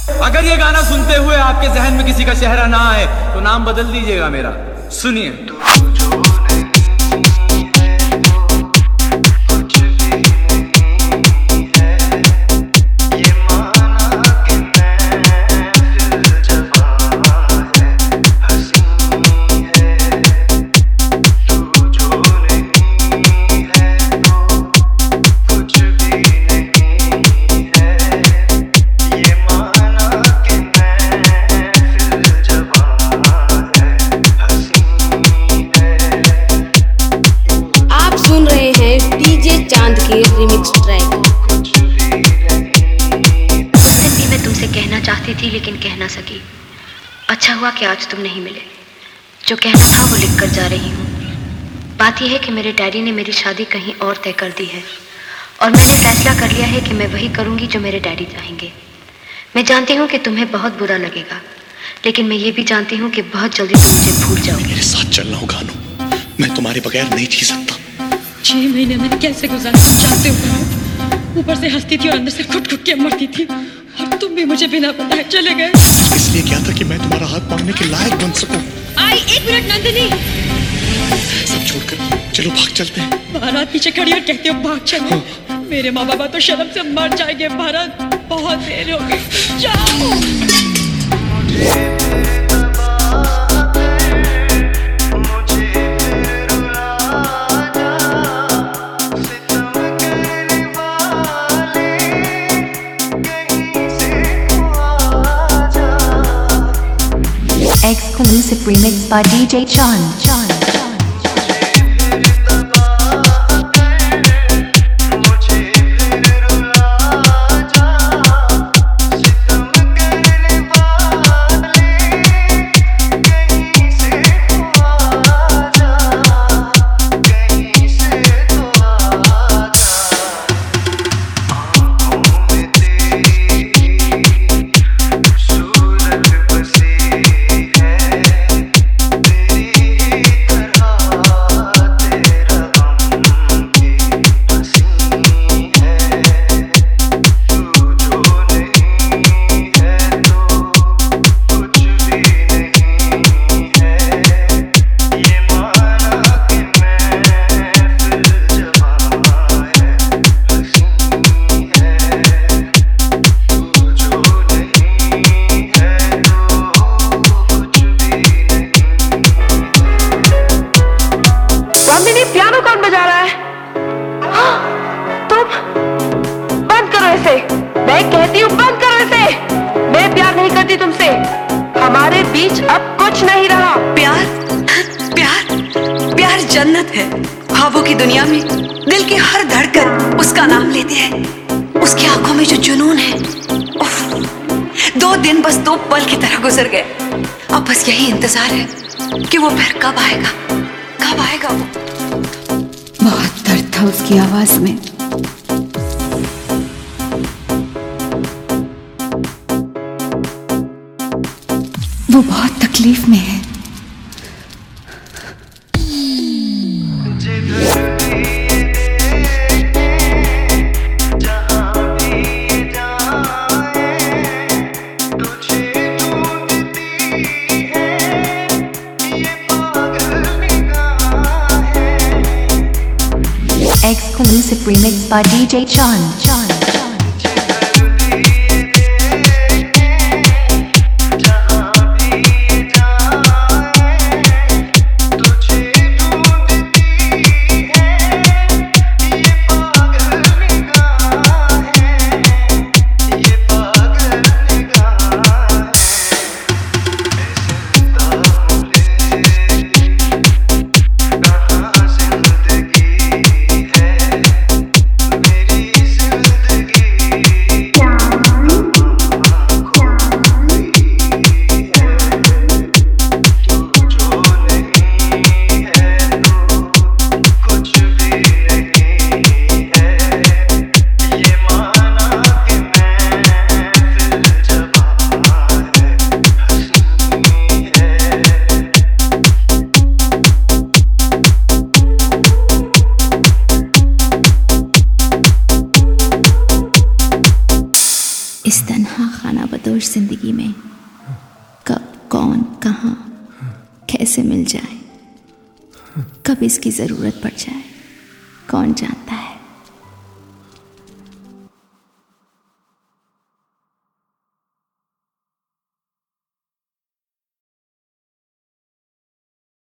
अगर ये गाना सुनते हुए आपके जहन में किसी का चेहरा ना आए तो नाम बदल दीजिएगा मेरा। सुनिए। Remix track. भी मैं तुमसे कहना चाहती थी लेकिन कह ना सकी। अच्छा हुआ कि आज तुम नहीं मिले। जो कहना था वो लिख कर जा रही हूँ। बात यह है कि मेरे डैडी ने मेरी शादी कहीं और तय कर दी है और मैंने फैसला कर लिया है कि मैं वही करूँगी जो मेरे डैडी चाहेंगे। मैं जानती हूँ कि तुम्हें बहुत बुरा लगेगा, लेकिन मैं ये भी जानती हूँ कि बहुत जल्दी तुम मुझे भूल जाओगे। मेरे साथ चलना हो गानू, मैं तुम्हारे बगैर नहीं जी सकता। 6 महीने मैंने कैसे गुजारे जानते हो? ऊपर से हंसती थी और अंदर से घुट घुट के मरती थी, और तुम भी मुझे बिना बताए चले गए। इसलिए क्या था कि मैं तुम्हारा हाथ मांगने के लायक बन सकूं। आई 1 मिनट नंदिनी, सब छोड़कर चलो भाग चलते हैं। भारत पीछे खड़ी और कहते हो भाग चलो। मेरे माँ बाबा तो शर्म से मर जाएंगे। भारत, बहुत देर हो गई, जाओ। Exclusive remix by DJ Chan. Piano कौन बजा रहा है? हाँ, तुम बंद करो इसे। मैं कहती हूँ बंद करो इसे। मैं प्यार नहीं करती तुमसे। हमारे बीच अब कुछ नहीं रहा। प्यार प्यार प्यार जन्नत है। ख्वाबों की दुनिया में दिल की हर धड़कन उसका नाम लेती है। उसकी आंखों में जो जुनून है, 2 दिन बस 2 पल की तरह गुजर गए। अब बस यही इंतजार है कि वो फिर कब आएगा, कब आएगा वो। बहुत दर्द था उसकी आवाज में। वो बहुत तकलीफ में है। Exclusive remix by DJ Chan. निर्दोष जिंदगी में कब कौन कहाँ कैसे मिल जाए, कब इसकी ज़रूरत पड़ जाए, कौन जानता।